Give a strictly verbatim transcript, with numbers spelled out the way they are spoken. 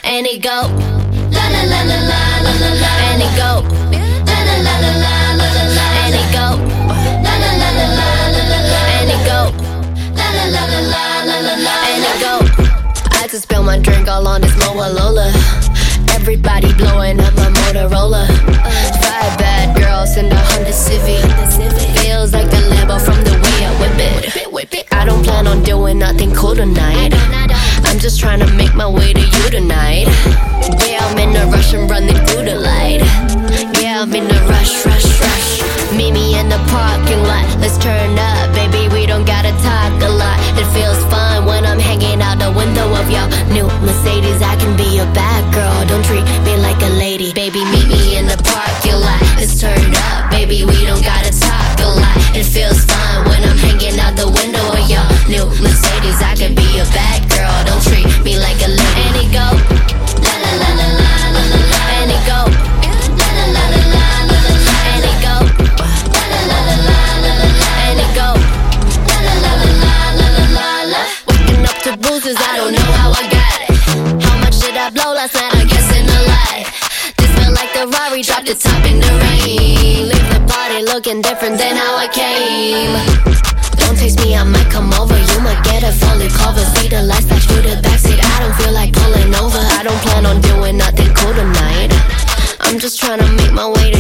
and it go la la la la la la la la, and it go la la la la la la la la, and it go la la la la la la la la, and it go la la la la la la la la, and it go. I just spill my drink all on this Lola. Everybody blowing up my Motorola. Five bad girls in the Honda Civic. Feels like the Lambo from the way I whip it. I don't plan on doing nothing cool tonight. I'm just trying to make my way to you tonight. Yeah, I'm in a rush and running through the light. Yeah, I'm in a rush, rush, rush. Meet me in the parking lot. Let's turn up, baby, we don't gotta talk a lot. It feels fun when I'm hanging out the window of your new Mercedes. I can be your bad girl, don't treat me like a lady. Baby, meet me in the parking lot. Let's turn up, baby, we don't gotta talk a lot. It feels fun when I'm hanging out the window of your new Mercedes. I can be your bad girl, don't treat me like a lady. And it go la la la la la la la la, and it go la la la la la la la la, and it go la la la la la la la la, and it go la la la la la la la la. Waking up to bruises, I don't know how I got it. How much did I blow last night? I guess in a lie. This felt like the Rari dropped the top in the rain. Leave the party looking different than how I came. Don't taste me, I might come over. You might get a fully covered. See the lights flash through the backseat. I don't feel like pulling over. I don't plan on doing nothing cool tonight. I'm just trying to make my way